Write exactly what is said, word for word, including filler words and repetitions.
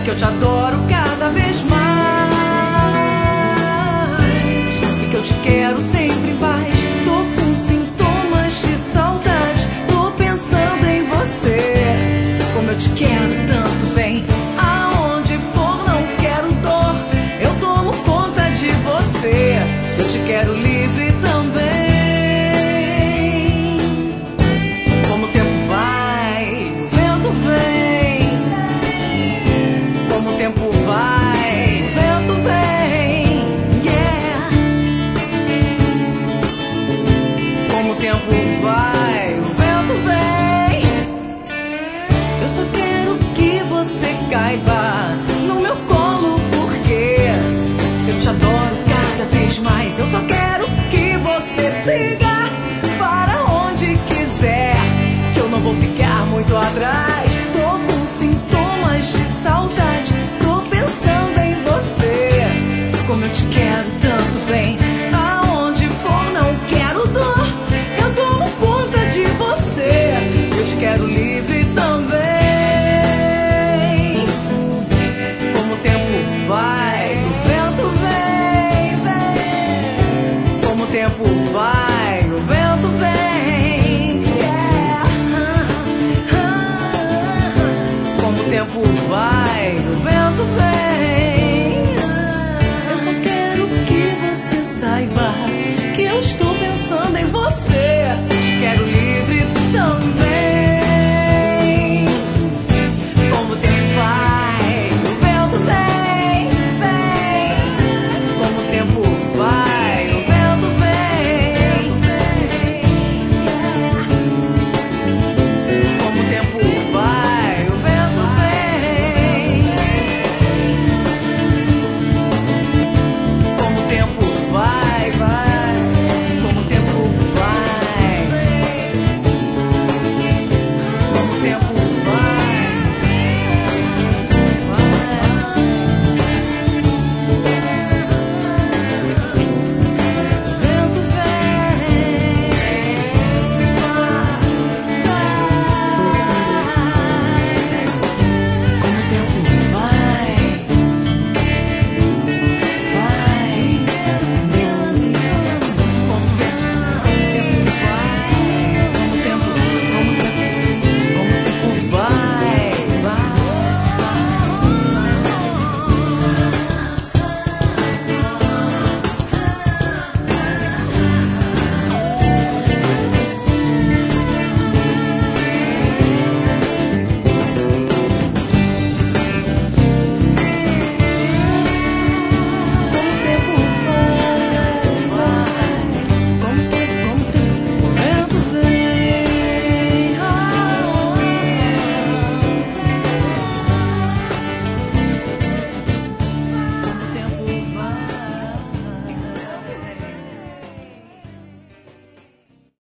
que eu te adoro cada vez mais e que eu te quero sempre em paz. Tô com sintomas de saudade, tô pensando em você, como eu te quero tanto bem. Aonde for não quero dor, eu tomo conta de você, eu te quero livre também. Como o tempo vai, o vento vem, como o tempo vai, o vento vem, yeah. Como o tempo vai, o vento vem. Eu só quero que você caiba no meu colo, porque eu te adoro cada vez mais. Eu só quero que você siga para onde quiser, que eu não vou ficar muito atrás. Tô com sintomas de saudade, tô pensando em você, como eu te quero tanto bem. Aonde for não quero dor, eu tomo conta de você, eu te quero livre também. Como o tempo vai, o vento vem, vem. Como o tempo vai, o vento vem, yeah. Como o tempo vai, o vento vem.